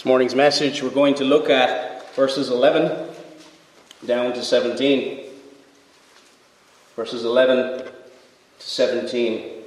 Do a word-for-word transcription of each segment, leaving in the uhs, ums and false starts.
This morning's message, we're going to look at verses eleven down to seventeen. Verses eleven to seventeen.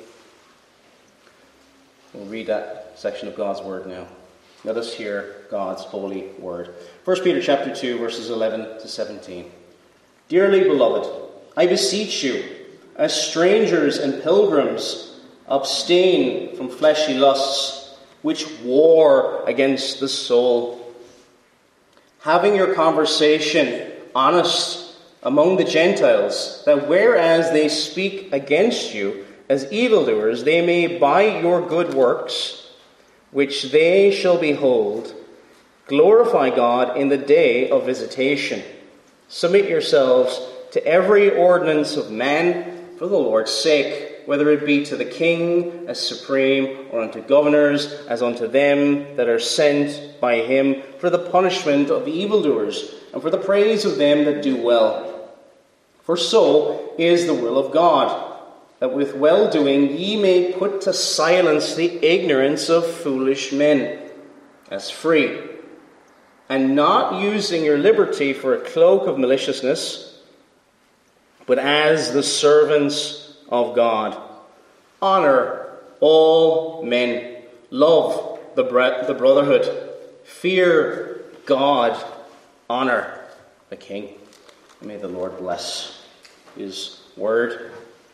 We'll read that section of God's Word now. Let us hear God's holy Word. First Peter chapter two, verses eleven to seventeen. Dearly beloved, I beseech you, as strangers and pilgrims, abstain from fleshly lusts, which war against the soul. Having your conversation honest among the Gentiles, that whereas they speak against you as evildoers, they may by your good works, which they shall behold, glorify God in the day of visitation. Submit yourselves to every ordinance of man for the Lord's sake, whether it be to the king as supreme, or unto governors as unto them that are sent by him, for the punishment of the evildoers, and for the praise of them that do well. For so is the will of God, that with well-doing ye may put to silence the ignorance of foolish men, as free, and not using your liberty for a cloak of maliciousness, but as the servants of God. Honor all men. Love the, bre- the brotherhood. Fear God. Honor the king. May the Lord bless his word.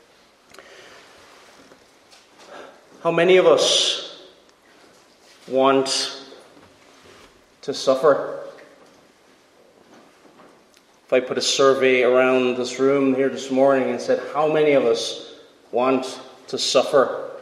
How many of us want to suffer? If I put a survey around this room here this morning and said, how many of us want to suffer?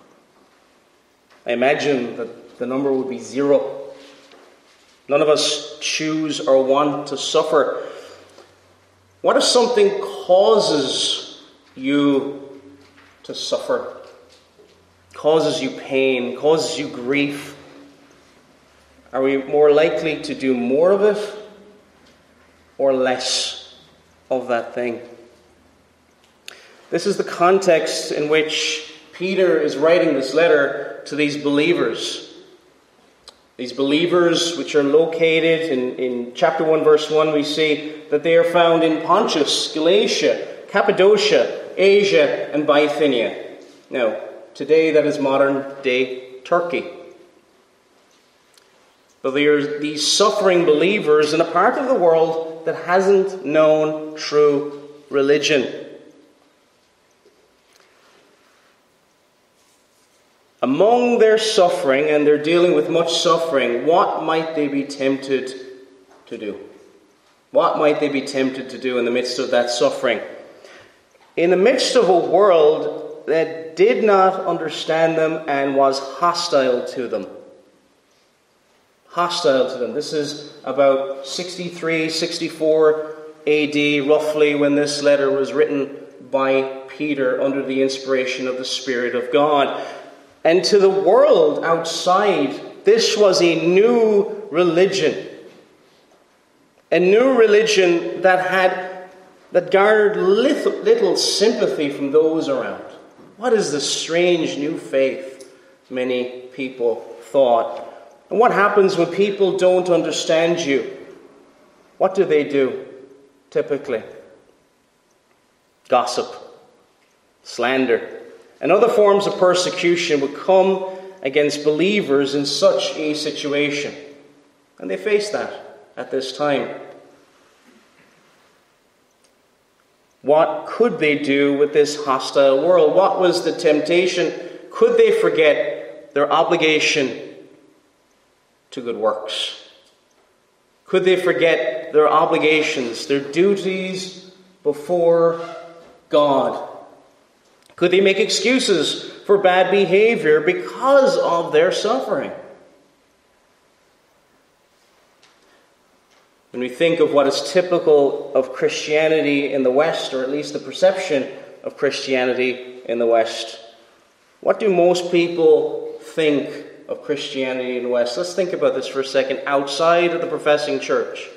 I imagine that the number would be zero. None of us choose or want to suffer. What if something causes you to suffer? Causes you pain, causes you grief? Are we more likely to do more of it or less of that thing? This is the context in which Peter is writing this letter to these believers. These believers which are located in, in chapter one, verse one, we see that they are found in Pontus, Galatia, Cappadocia, Asia, and Bithynia. Now, today that is modern-day Turkey. But they are these suffering believers in a part of the world that hasn't known true religion. Among their suffering, and they're dealing with much suffering, what might they be tempted to do? What might they be tempted to do in the midst of that suffering? In the midst of a world that did not understand them and was hostile to them. Hostile to them. This is about sixty-three, sixty-four A D, roughly, when this letter was written by Peter under the inspiration of the Spirit of God. And to the world outside, this was a new religion. A new religion that had that garnered little, little sympathy from those around. What is this strange new faith? Many people thought. And what happens when people don't understand you? What do they do, typically? Gossip, slander, and other forms of persecution would come against believers in such a situation. And they faced that at this time. What could they do with this hostile world? What was the temptation? Could they forget their obligation to good works? Could they forget their obligations, their duties before God? Could they make excuses for bad behavior because of their suffering? When we think of what is typical of Christianity in the West, or at least the perception of Christianity in the West, what do most people think of Christianity in the West? Let's think about this for a second. Outside of the professing church,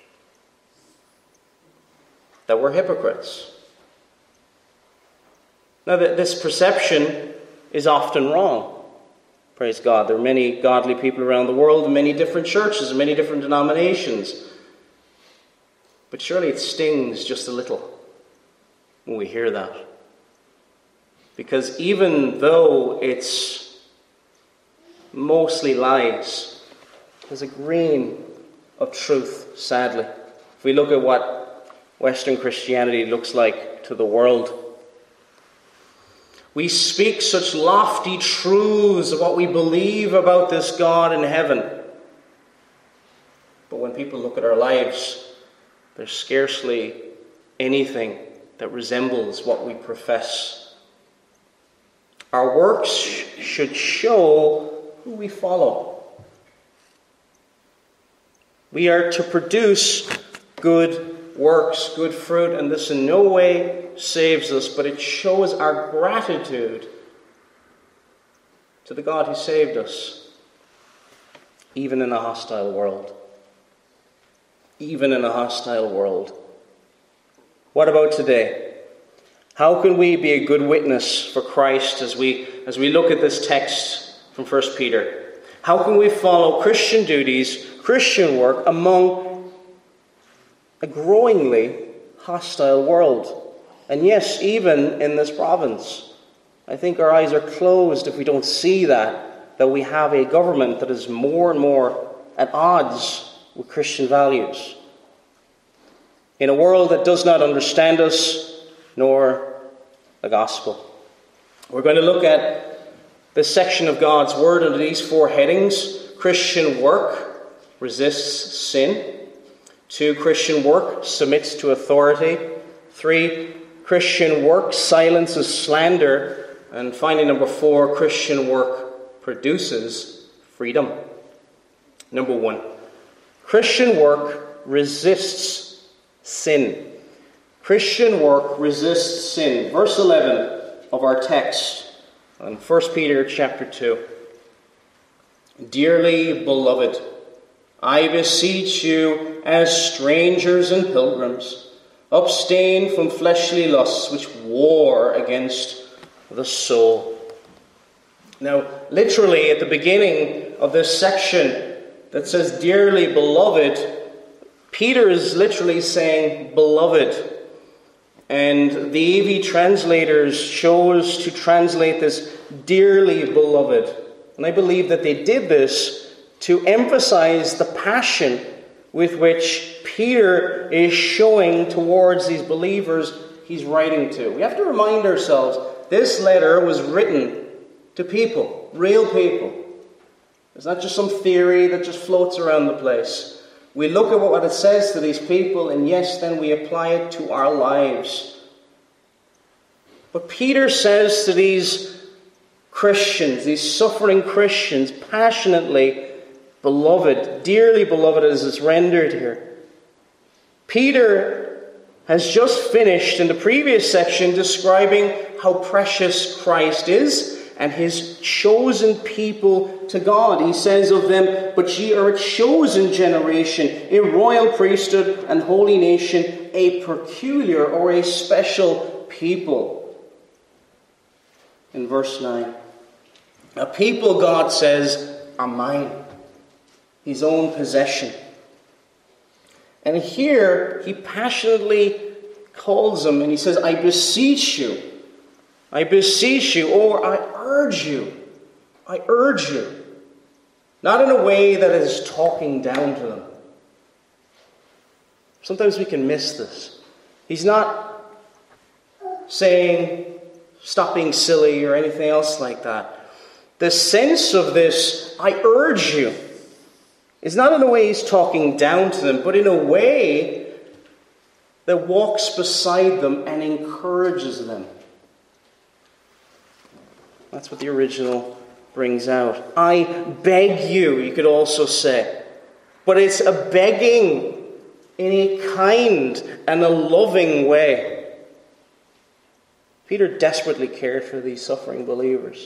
that we're hypocrites. Now, this perception is often wrong. Praise God. There are many godly people around the world in many different churches and many different denominations. But surely it stings just a little when we hear that. Because even though it's mostly lies, there's a grain of truth, sadly. If we look at what Western Christianity looks like to the world, we speak such lofty truths of what we believe about this God in heaven. But when people look at our lives, there's scarcely anything that resembles what we profess. Our works should show who we follow. We are to produce good works, good fruit, and this in no way saves us, but it shows our gratitude to the God who saved us, even in a hostile world. Even in a hostile world. What about today? How can we be a good witness for Christ as we as we look at this text from First Peter? How can we follow Christian duties, Christian work among a growingly hostile world? And yes, even in this province. I think our eyes are closed if we don't see that, that we have a government that is more and more at odds with Christian values. In a world that does not understand us, nor the gospel. We're going to look at this section of God's Word under these four headings. Christian work resists sin. Two, Christian work submits to authority. Three, Christian work silences slander. And finally, number four, Christian work produces freedom. Number one, Christian work resists sin. Christian work resists sin. Verse eleven of our text in First Peter chapter two. Dearly beloved, I beseech you as strangers and pilgrims, abstain from fleshly lusts which war against the soul. Now, literally at the beginning of this section that says dearly beloved, Peter is literally saying beloved. And the E V translators chose to translate this dearly beloved. And I believe that they did this to emphasize the passion with which Peter is showing towards these believers he's writing to. We have to remind ourselves, this letter was written to people, real people. It's not just some theory that just floats around the place. We look at what it says to these people, and yes, then we apply it to our lives. But Peter says to these Christians, these suffering Christians, passionately, beloved, dearly beloved as it's rendered here. Peter has just finished in the previous section describing how precious Christ is and his chosen people to God. He says of them, but ye are a chosen generation, a royal priesthood and holy nation, a peculiar or a special people. In verse nine, a people, God says, are mine, his own possession. And here he passionately calls them and he says, I beseech you, I beseech you, or I urge you, I urge you. Not in a way that is talking down to them. Sometimes we can miss this. He's not saying, stop being silly or anything else like that. The sense of this, I urge you, is not in a way he's talking down to them, but in a way that walks beside them and encourages them. That's what the original brings out. I beg you, you could also say. But it's a begging in a kind and a loving way. Peter desperately cared for these suffering believers.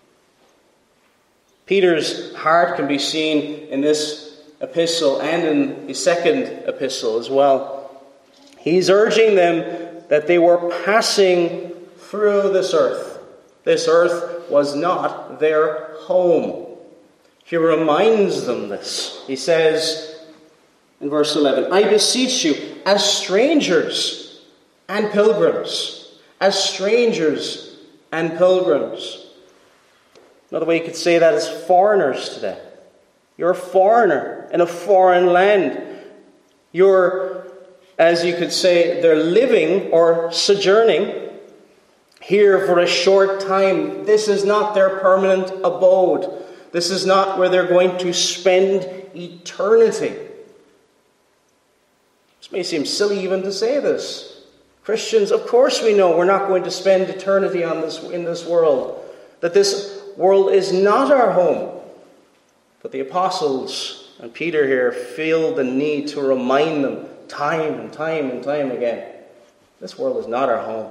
Peter's heart can be seen in this epistle and in the second epistle as well. He's urging them that they were passing through this earth. This earth was not their home. He reminds them this. He says in verse eleven, I beseech you, as strangers and pilgrims, as strangers and pilgrims. Another way you could say that is foreigners today. You're a foreigner in a foreign land. You're, as you could say, they're living or sojourning here for a short time. This is not their permanent abode. This is not where they're going to spend eternity. This may seem silly even to say this. Christians, of course we know we're not going to spend eternity on this in this world. That this world is not our home. But the apostles and Peter here feel the need to remind them time and time and time again. This world is not our home.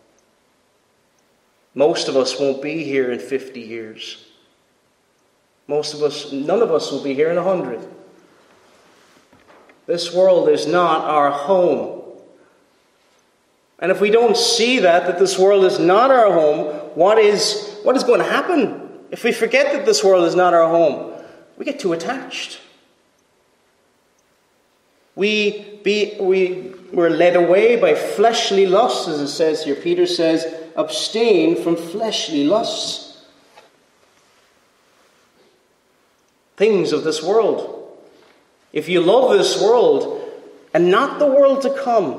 Most of us won't be here in fifty years. Most of us, none of us will be here in a hundred. This world is not our home. And if we don't see that, that this world is not our home, what is, what is going to happen? If we forget that this world is not our home, we get too attached. We, be, we, we're led away by fleshly lusts, as it says here. Peter says, abstain from fleshly lusts. Things of this world. If you love this world and not the world to come,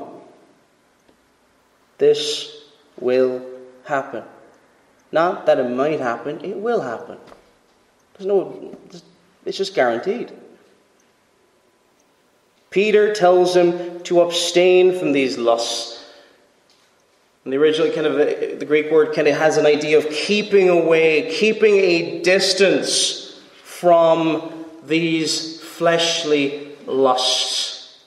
this will happen. Not that it might happen, it will happen. There's no, it's just guaranteed. Peter tells him to abstain from these lusts. And the original kind of, the Greek word kind of has an idea of keeping away, keeping a distance from these fleshly lusts.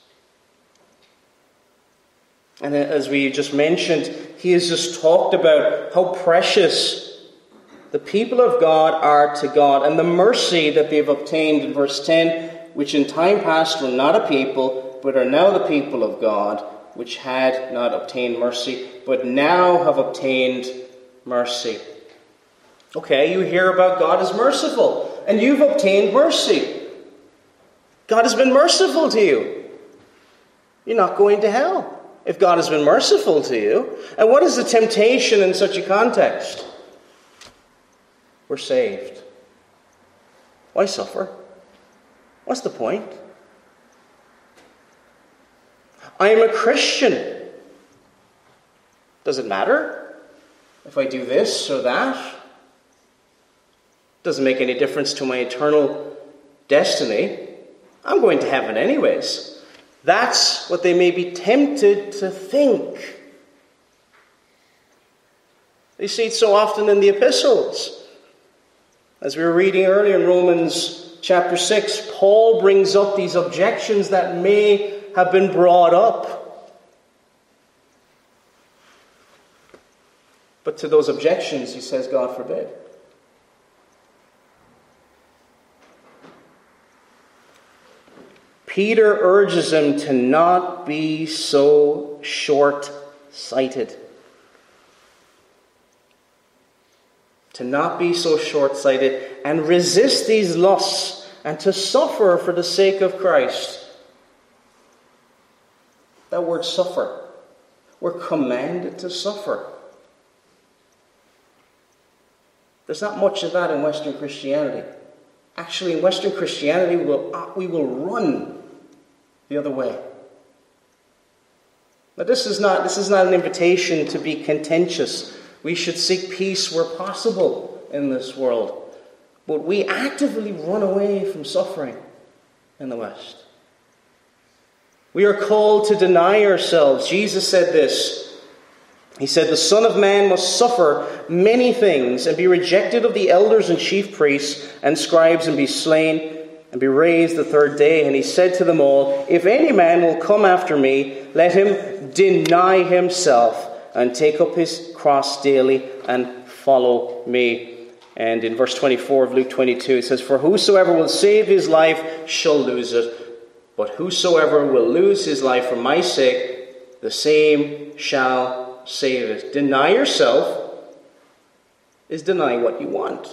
And as we just mentioned, he has just talked about how precious the people of God are to God and the mercy that they've obtained in verse ten, which in time past were not a people, but are now the people of God, which had not obtained mercy, but now have obtained mercy. Okay, you hear about God as merciful. And you've obtained mercy. God has been merciful to you. You're not going to hell if God has been merciful to you. And what is the temptation in such a context? We're saved. Why suffer? What's the point? I am a Christian. Does it matter if I do this or that? Doesn't make any difference to my eternal destiny. I'm going to heaven anyways. That's what they may be tempted to think. You see it so often in the epistles. As we were reading earlier in Romans chapter six, Paul brings up these objections that may have been brought up. But to those objections, he says, God forbid. Peter urges him to not be so short-sighted. To not be so short-sighted and resist these lusts and to suffer for the sake of Christ. That word suffer. We're commanded to suffer. There's not much of that in Western Christianity. Actually, in Western Christianity, we will, we will run the other way. Now, this is not this is not an invitation to be contentious. We should seek peace where possible in this world. But we actively run away from suffering in the West. We are called to deny ourselves. Jesus said this. He said, the Son of Man must suffer many things and be rejected of the elders and chief priests and scribes and be slain and be raised the third day. And he said to them all, if any man will come after me, let him deny himself and take up his cross daily and follow me. And in verse twenty-four of Luke twenty-two, it says, for whosoever will save his life shall lose it. But whosoever will lose his life for my sake, the same shall save it. Deny yourself is denying what you want.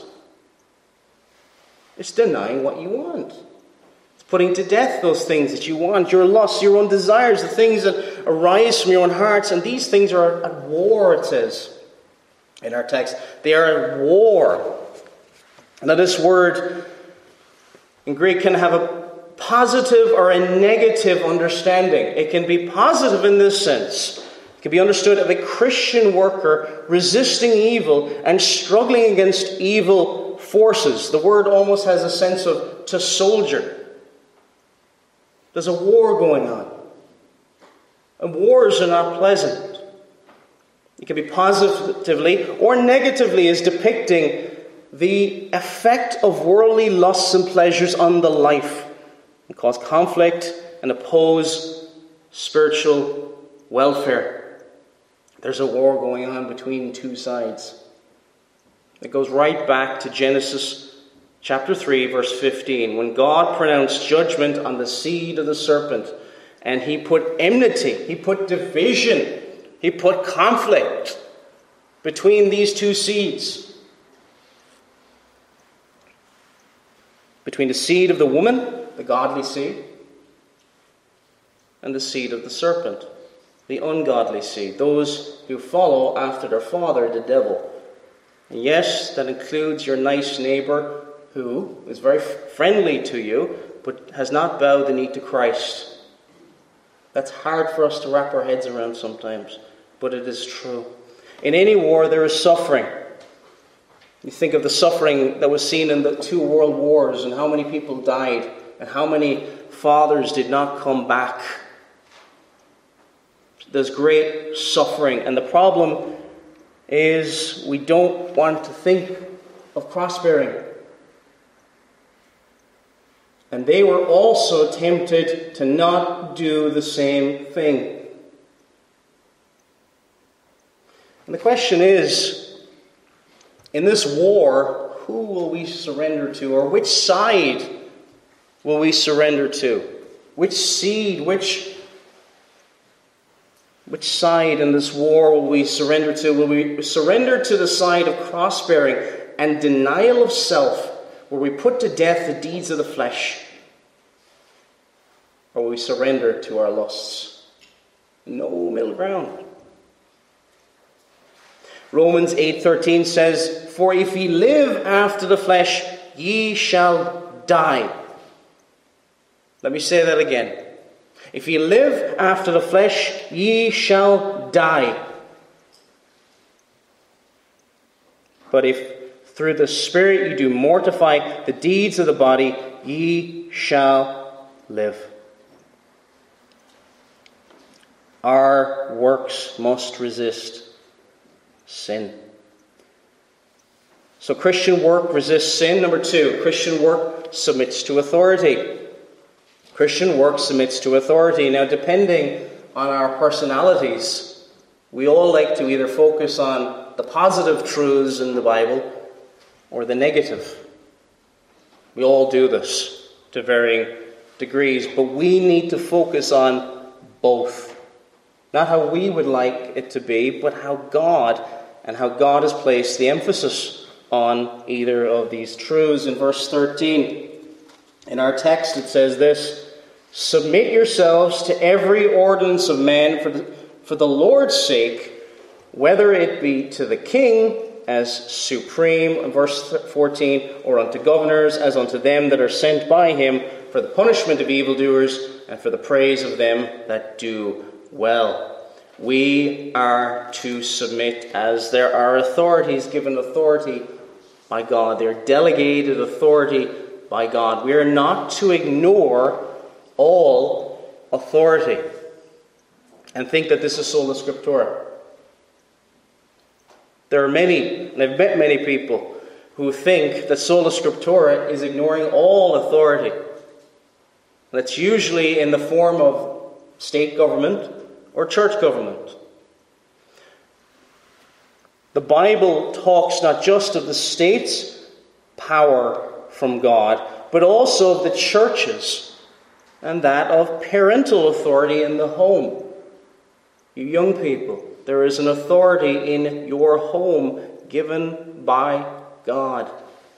It's denying what you want. It's putting to death those things that you want, your lusts, your own desires, the things that arise from your own hearts. And these things are at war, it says in our text. They are at war. Now this word in Greek can have a positive or a negative understanding. It can be positive in this sense. It can be understood of a Christian worker resisting evil and struggling against evil forces. The word almost has a sense of to soldier. There's a war going on. And wars are not pleasant. It can be positively or negatively as depicting the effect of worldly lusts and pleasures on the life and cause conflict and oppose spiritual welfare. There's a war going on between two sides. It goes right back to Genesis chapter three, verse fifteen, when God pronounced judgment on the seed of the serpent, and he put enmity, he put division, he put conflict between these two seeds. Between the seed of the woman, the godly seed, and the seed of the serpent, the ungodly seed, those who follow after their father, the devil. And yes, that includes your nice neighbor who is very friendly to you, but has not bowed the knee to Christ. That's hard for us to wrap our heads around sometimes, but it is true. In any war, there is suffering. You think of the suffering that was seen in the two world wars and how many people died and how many fathers did not come back. There's great suffering, and the problem is we don't want to think of cross-bearing. And they were also tempted to not do the same thing. And the question is, in this war, who will we surrender to? Or which side will we surrender to? Which seed, which, which side in this war will we surrender to? Will we surrender to the side of cross-bearing and denial of self, where we put to death the deeds of the flesh? Or will we surrender to our lusts? No middle ground. Romans eight thirteen says, "For if ye live after the flesh, ye shall die." Let me say that again. If ye live after the flesh, ye shall die. But if through the Spirit you do mortify the deeds of the body, ye shall live. Our works must resist sin. So Christian work resists sin. Number two, Christian work submits to authority. Christian work submits to authority. Now, depending on our personalities, we all like to either focus on the positive truths in the Bible or the negative. We all do this to varying degrees, but we need to focus on both. Not how we would like it to be, but how God and how God has placed the emphasis on either of these truths. In verse thirteen, in our text, it says this: "Submit yourselves to every ordinance of man for the, for the Lord's sake, whether it be to the king as supreme," verse fourteen, "or unto governors as unto them that are sent by him, for the punishment of evildoers and for the praise of them that do well." We are to submit as there are authorities given authority by God. They are delegated authority by God. We are not to ignore all authority and think that this is sola scriptura. There are many, and I've met many people, who think that sola scriptura is ignoring all authority. That's usually in the form of state government or church government. The Bible talks not just of the state's power from God, but also of the church's and that of parental authority in the home. You young people, there is an authority in your home given by God.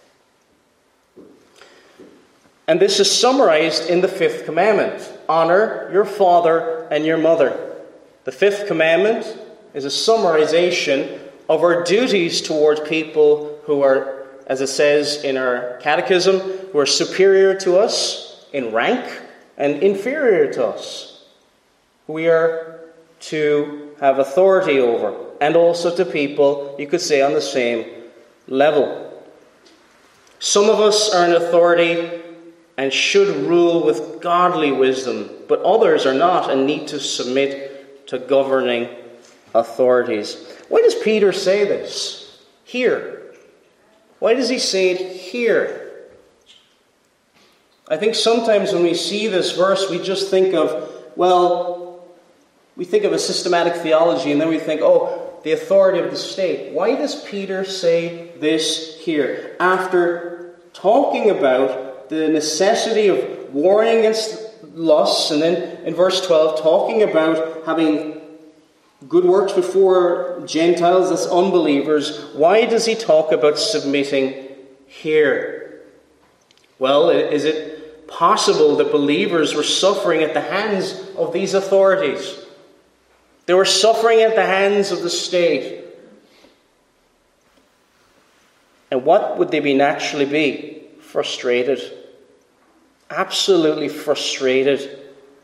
And this is summarized in the fifth commandment. Honor your father and your mother. The fifth commandment is a summarization of our duties toward people who are, as it says in our catechism, who are superior to us in rank and inferior to us. We are to have authority over, and also to people, you could say, on the same level. Some of us are in authority and should rule with godly wisdom, but others are not and need to submit to governing authorities. Why does Peter say this here? Why does he say it here? I think sometimes when we see this verse, we just think of, well, we think of a systematic theology, and then we think, oh, the authority of the state. Why does Peter say this here? After talking about the necessity of warring against lusts, and then in verse twelve, talking about having good works before Gentiles, that's unbelievers, why does he talk about submitting here? Well, is it possible that believers were suffering at the hands of these authorities? They were suffering at the hands of the state. And what would they be naturally be? Frustrated. Absolutely frustrated.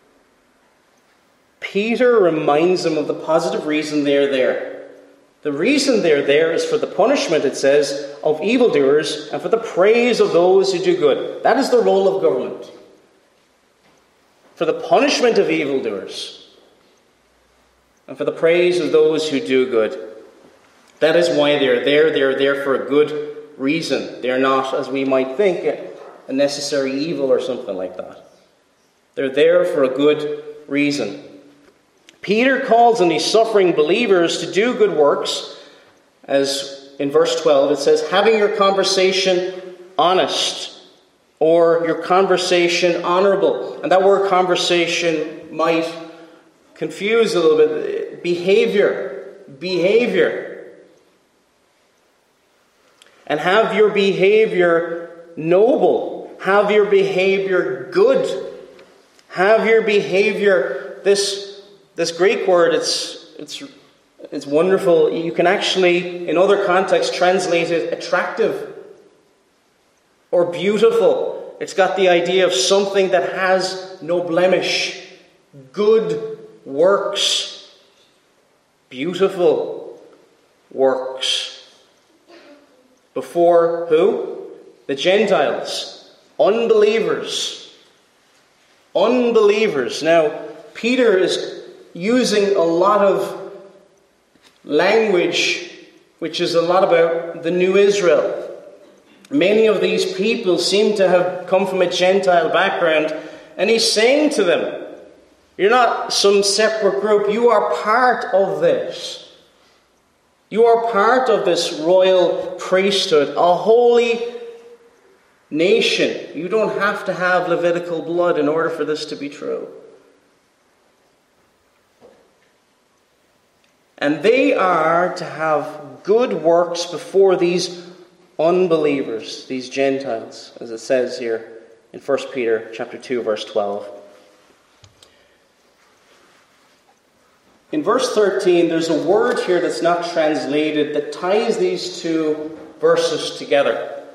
Peter reminds them of the positive reason they're there. The reason they're there is for the punishment, it says, of evildoers and for the praise of those who do good. That is the role of government. For the punishment of evildoers and for the praise of those who do good. That is why they're there. They're there for a good reason. They're not, as we might think, a necessary evil or something like that. They're there for a good reason. Peter calls on these suffering believers to do good works, as in verse twelve it says, having your conversation honest, or your conversation honorable. And that word conversation might confuse a little bit. Behavior. Behavior. And have your behavior noble. Have your behavior good. Have your behavior, this, this Greek word, it's, it's, it's wonderful. You can actually, in other contexts, translate it attractive or beautiful. It's got the idea of something that has no blemish. Good works. Beautiful works. Before who? The Gentiles. Unbelievers. Unbelievers. Now, Peter is using a lot of language which is a lot about the new Israel. Many of these people seem to have come from a Gentile background, and he's saying to them, you're not some separate group. You are part of this. You are part of this royal priesthood, a holy nation. You don't have to have Levitical blood in order for this to be true. And they are to have good works before these unbelievers, these Gentiles, as it says here in First Peter chapter two, verse twelve. In verse thirteen, there's a word here that's not translated that ties these two verses together.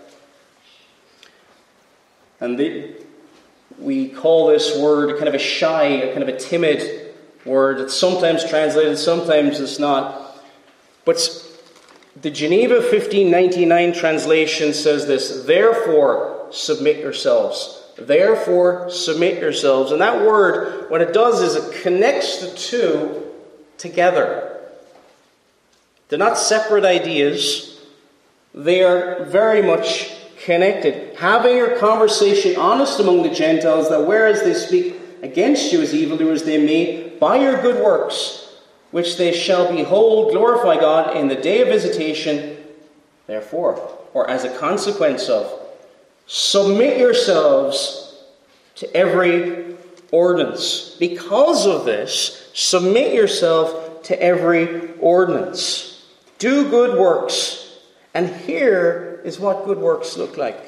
And the, we call this word kind of a shy, a kind of a timid word. It's sometimes translated, sometimes it's not. But the Geneva fifteen ninety-nine translation says this, therefore submit yourselves. Therefore submit yourselves. And that word, what it does is it connects the two together. They're not separate ideas. They are very much connected. Having your conversation honest among the Gentiles, that whereas they speak against you as evildoers, they may, by your good works, which they shall behold, glorify God in the day of visitation. Therefore, or as a consequence of, submit yourselves to every ordinance. Because of this, submit yourself to every ordinance. Do good works And here is what good works look like.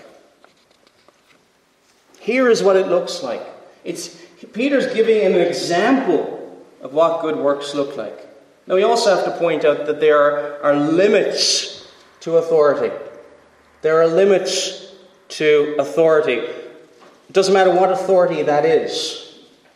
Here is what it looks like. It's Peter's giving an example of what good works look like. Now we also have to point out that there are, are limits to authority. There are limits to authority. It doesn't matter what authority that is.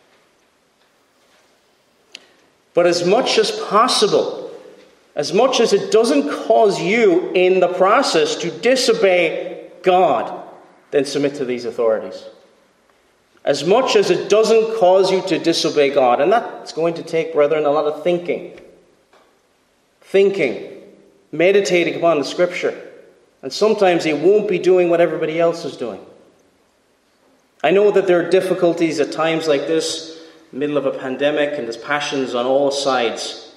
But as much as possible, as much as it doesn't cause you in the process to disobey God, then submit to these authorities. As much as it doesn't cause you to disobey God. And that's going to take, brethren, a lot of thinking. Thinking. Meditating upon the Scripture. And sometimes you won't be doing what everybody else is doing. I know that there are difficulties at times like this, middle of a pandemic, and there's passions on all sides.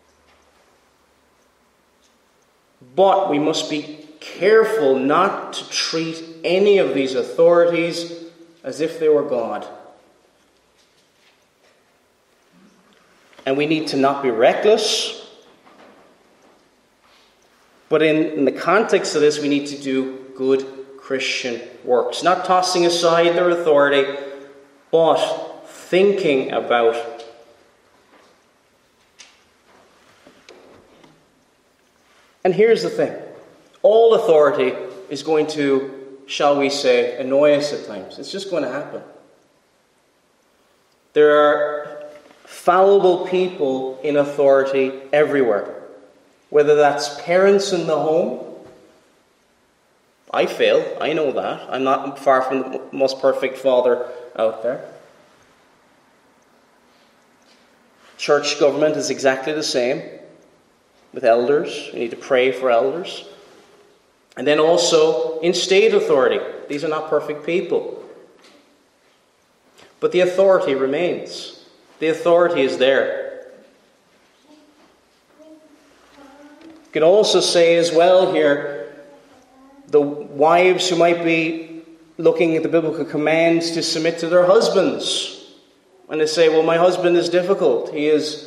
But we must be careful not to treat any of these authorities as if they were God. And we need to not be reckless. But in, in the context of this, we need to do good Christian works. Not tossing aside their authority, but thinking about And here's the thing. All authority is going to, shall we say, annoy us at times. It's just going to happen. There are fallible people in authority everywhere. Whether that's parents in the home. I fail. I know that. I'm not far from the most perfect father out there. Church government is exactly the same. With elders. You need to pray for elders. And then also in state authority. These are not perfect people. But the authority remains. The authority is there. You can also say as well here, the wives who might be looking at the biblical commands to submit to their husbands. And they say, well, my husband is difficult. He is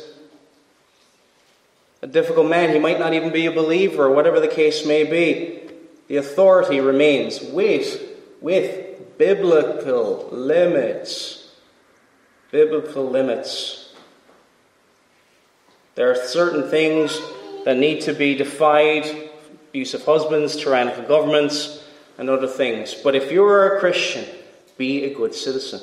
a difficult man. He might not even be a believer, whatever the case may be. The authority remains with, with biblical limits. Biblical limits. There are certain things that need to be defied. Abuse of husbands, tyrannical governments, and other things. But if you are a Christian, be a good citizen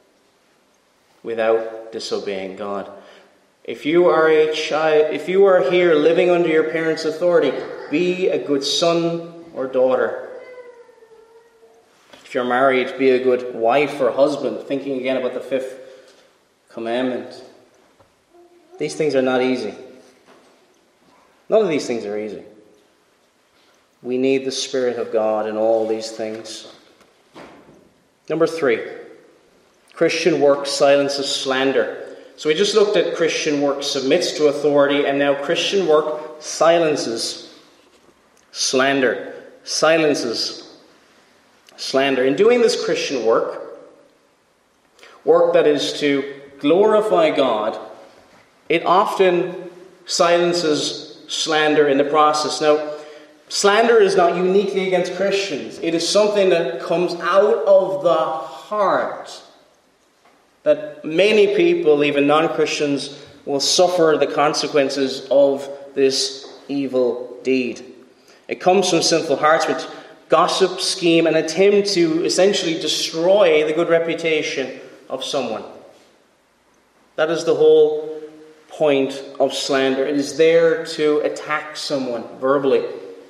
without disobeying God. If you are a child, if you are here living under your parents' authority, be a good son or daughter. If you're married, be a good wife or husband, thinking again about the fifth commandment. These things are not easy. None of these things are easy. We need the Spirit of God in all these things. Number three, Christian work silences slander. So we just looked at Christian work submits to authority, and now Christian work silences slander. Silences slander. In doing this Christian work, work that is to glorify God, it often silences slander in the process. Now, slander is not uniquely against Christians. It is something that comes out of the heart. That many people, even non-Christians, will suffer the consequences of this evil deed. It comes from sinful hearts which gossip, scheme, and attempt to essentially destroy the good reputation of someone. That is the whole point of slander. It is there to attack someone verbally.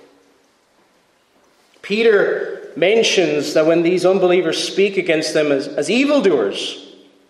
Peter mentions that when these unbelievers speak against them as, as evildoers,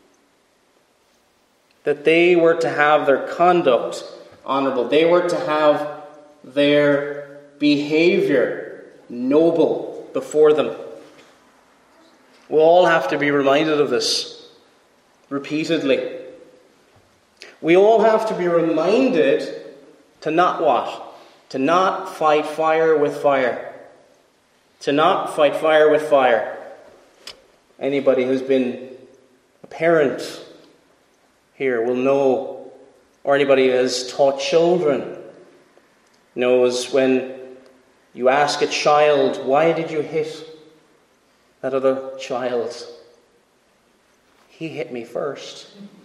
that they were to have their conduct honorable. They were to have their behavior noble before them. We'll all have to be reminded of this repeatedly. We all have to be reminded to not what? To not fight fire with fire. To not fight fire with fire. Anybody who's been a parent here will know, or anybody who has taught children knows when You ask a child, why did you hit that other child? He hit me first.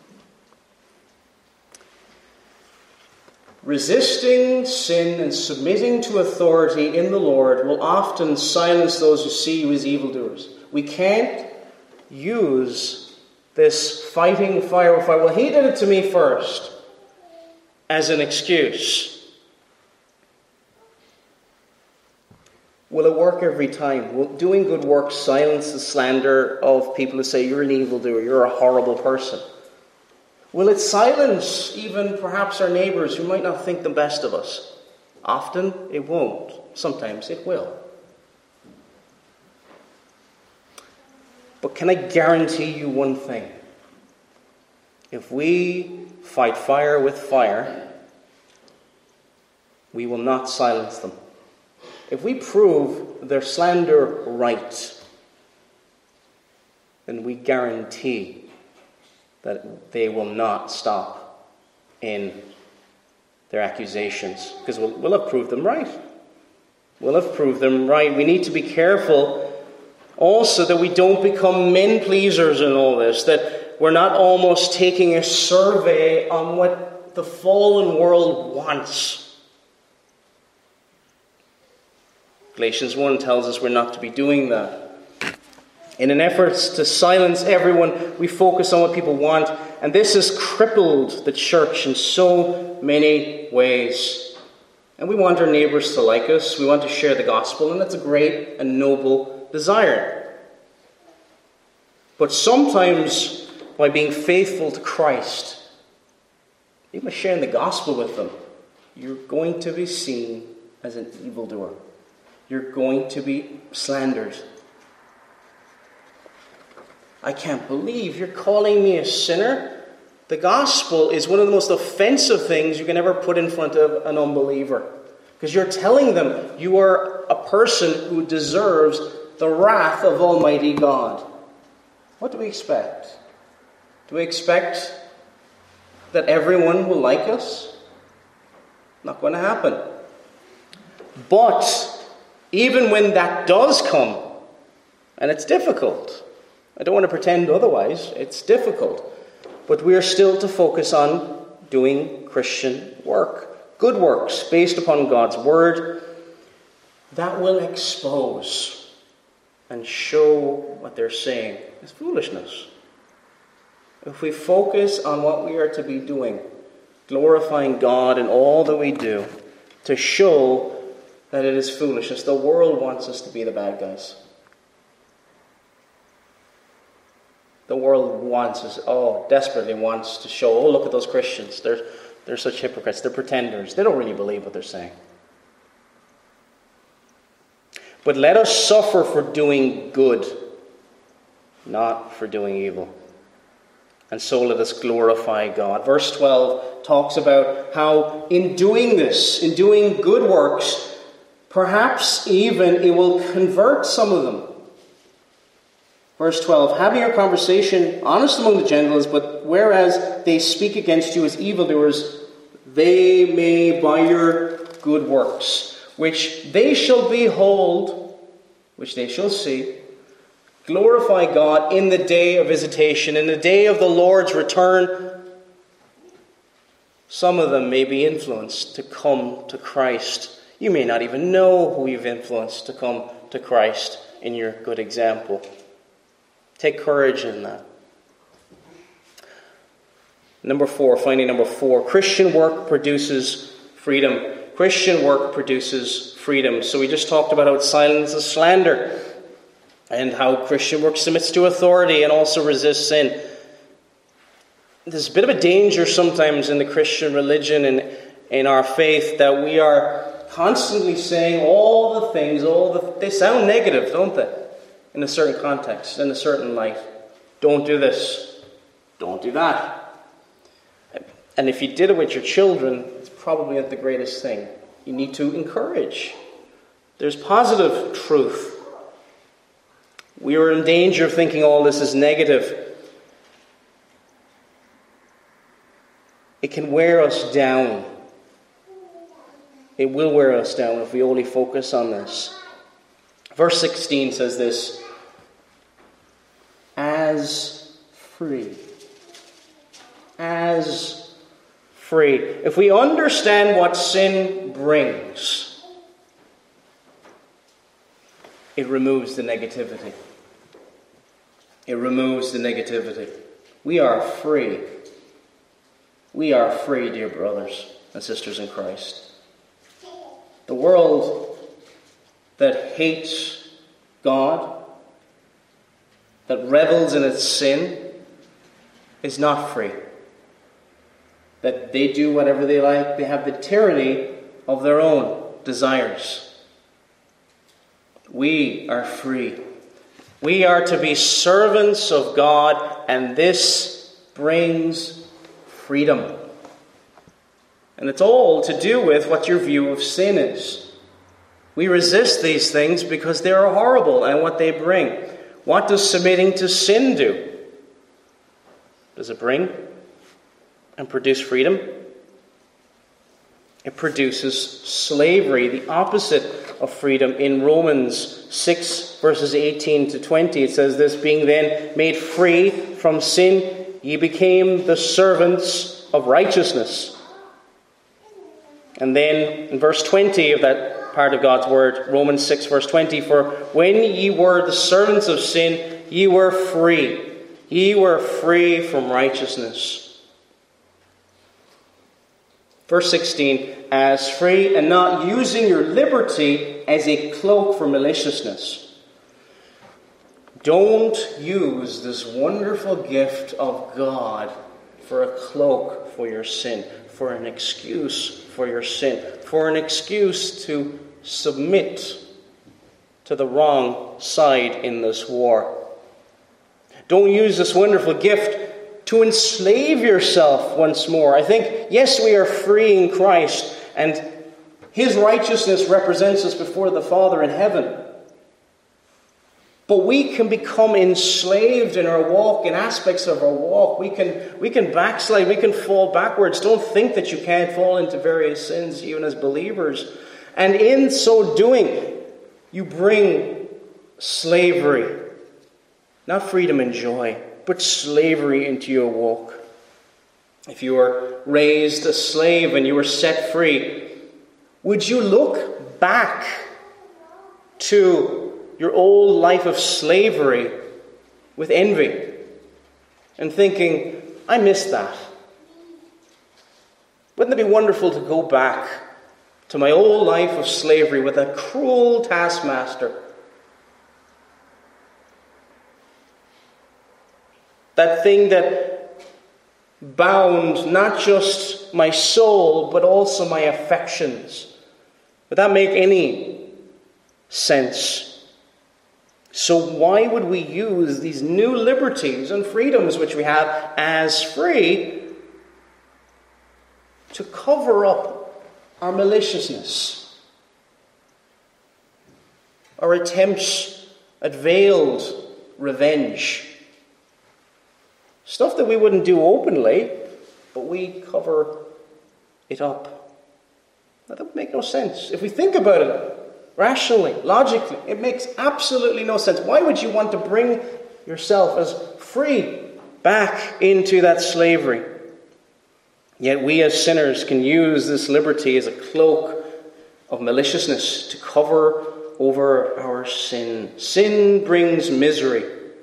Resisting sin and submitting to authority in the Lord will often silence those who see you as evildoers. We can't use this fighting fire with fire. Well, he did it to me first as an excuse. Will it work every time? Will doing good works silence the slander of people who say you're an evildoer, you're a horrible person? Will it silence even perhaps our neighbours who might not think the best of us? Often it won't. Sometimes it will. But can I guarantee you one thing? If we fight fire with fire, we will not silence them. If we prove their slander right, then we guarantee that they will not stop in their accusations, because we'll, we'll have proved them right. We'll have proved them right. We need to be careful also that we don't become men pleasers in all this, that we're not almost taking a survey on what the fallen world wants. Galatians one tells us we're not to be doing that. In an effort to silence everyone, we focus on what people want, and this has crippled the church in so many ways. And we want our neighbours to like us, we want to share the gospel, and that's a great and noble desire. But sometimes, by being faithful to Christ, even by sharing the gospel with them, you're going to be seen as an evildoer. You're going to be slandered. I can't believe you're calling me a sinner. The gospel is one of the most offensive things you can ever put in front of an unbeliever. Because you're telling them you are a person who deserves the wrath of Almighty God. What do we expect? Do we expect that everyone will like us? Not going to happen. But even when that does come, and it's difficult, I don't want to pretend otherwise, it's difficult, but we are still to focus on doing Christian work, good works based upon God's word that will expose and show what they're saying is foolishness. If we focus on what we are to be doing, glorifying God in all that we do, to show that it is foolishness. The world wants us to be the bad guys. The world wants us, oh, desperately wants to show, oh, look at those Christians. They're, they're such hypocrites. They're pretenders. They don't really believe what they're saying. But let us suffer for doing good, not for doing evil. And so let us glorify God. Verse twelve talks about how in doing this, in doing good works, perhaps even it will convert some of them. Verse twelve, having your conversation honest among the Gentiles, but whereas they speak against you as evildoers, they may by your good works, which they shall behold, which they shall see, glorify God in the day of visitation, in the day of the Lord's return. Some of them may be influenced to come to Christ. You may not even know who you've influenced to come to Christ in your good example. Take courage in that. Number four, finding number four, Christian work produces freedom. Christian work produces freedom. So we just talked about how it silences slander and how Christian work submits to authority and also resists sin. There's a bit of a danger sometimes in the Christian religion and in our faith that we are constantly saying all the things, all the they sound negative, don't they? In a certain context, in a certain light. Don't do this. Don't do that. And if you did it with your children, it's probably not the greatest thing. You need to encourage. There's positive truth. We are in danger of thinking all this is negative. It can wear us down. It will wear us down if we only focus on this. Verse sixteen says this, as free. As free. If we understand what sin brings, it removes the negativity. It removes the negativity. We are free. We are free, dear brothers and sisters in Christ. The world that hates God, that revels in its sin, is not free. That they do whatever they like. They have the tyranny of their own desires. We are free. We are to be servants of God, and this brings freedom. And it's all to do with what your view of sin is. We resist these things because they are horrible and what they bring. What does submitting to sin do? Does it bring and produce freedom? It produces slavery, the opposite of freedom. In Romans six, verses eighteen to twenty, it says this, being then made free from sin, ye became the servants of righteousness. And then in verse twenty of that part of God's word, Romans six, verse twenty, for when ye were the servants of sin, ye were free. Ye were free from righteousness. Verse sixteen, as free and not using your liberty as a cloak for maliciousness. Don't use this wonderful gift of God for a cloak for your sin, for an excuse for your sin, for an excuse to submit to the wrong side in this war. Don't use this wonderful gift to enslave yourself once more. I think, yes, we are free in Christ, and His righteousness represents us before the Father in heaven. But we can become enslaved in our walk, in aspects of our walk. We can, we can backslide, we can fall backwards. Don't think that you can't fall into various sins, even as believers. And in so doing, you bring slavery. Not freedom and joy, but slavery into your walk. If you were raised a slave and you were set free, would you look back to your old life of slavery with envy and thinking, I miss that? Wouldn't it be wonderful to go back to my old life of slavery with a cruel taskmaster? That thing that bound not just my soul, but also my affections. Would that make any sense? So why would we use these new liberties and freedoms which we have as free to cover up our maliciousness, our attempts at veiled revenge? Stuff that we wouldn't do openly, but we cover it up. Now, that would make no sense. If we think about it rationally, logically, it makes absolutely no sense. Why would you want to bring yourself as free back into that slavery? Yet we as sinners can use this liberty as a cloak of maliciousness to cover over our sin. Sin brings misery.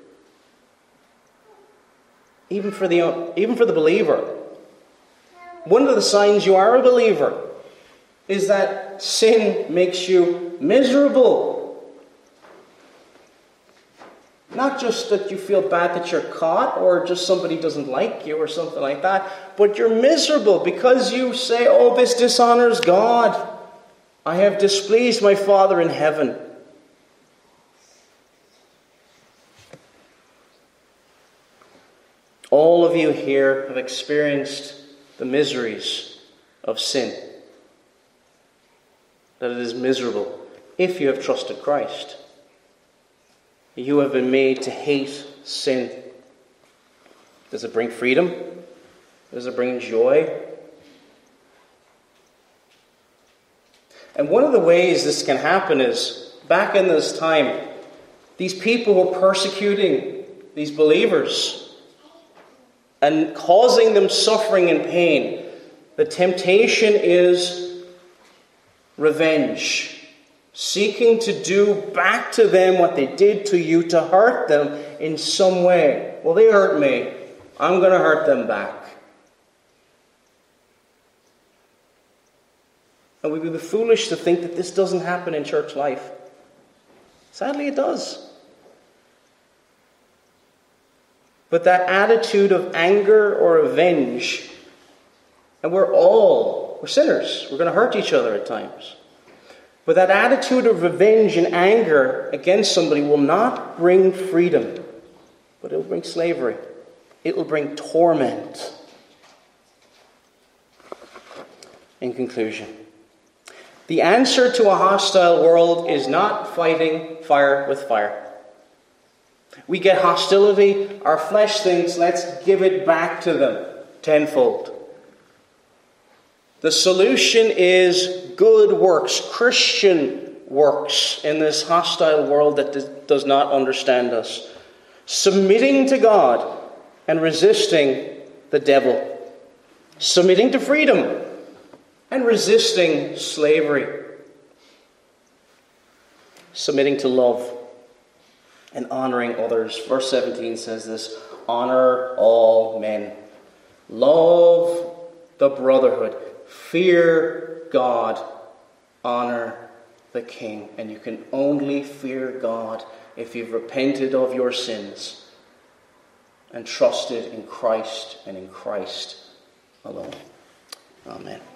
Even for the, even for the believer. One of the signs you are a believer is that sin makes you miserable. Not just that you feel bad that you're caught or just somebody doesn't like you or something like that, but you're miserable because you say, oh, this dishonors God. I have displeased my Father in heaven. All of you here have experienced the miseries of sin. That it is miserable if you have trusted Christ. You have been made to hate sin. Does it bring freedom? Does it bring joy? And one of the ways this can happen is, back in this time, these people were persecuting these believers and causing them suffering and pain. The temptation is revenge. Seeking to do back to them what they did to you, to hurt them in some way. Well, they hurt me. I'm going to hurt them back. And we'd be foolish to think that this doesn't happen in church life. Sadly, it does. But that attitude of anger or revenge, and we're all, we're sinners. We're going to hurt each other at times. But that attitude of revenge and anger against somebody will not bring freedom, but it will bring slavery. It will bring torment. In conclusion, the answer to a hostile world is not fighting fire with fire. We get hostility, our flesh thinks, let's give it back to them tenfold. The solution is good works, Christian works in this hostile world that does not understand us. Submitting to God and resisting the devil. Submitting to freedom and resisting slavery. Submitting to love and honoring others. Verse seventeen says this: honor all men. Love the brotherhood. Fear God. Honor the king. And you can only fear God if you've repented of your sins and trusted in Christ and in Christ alone. Amen.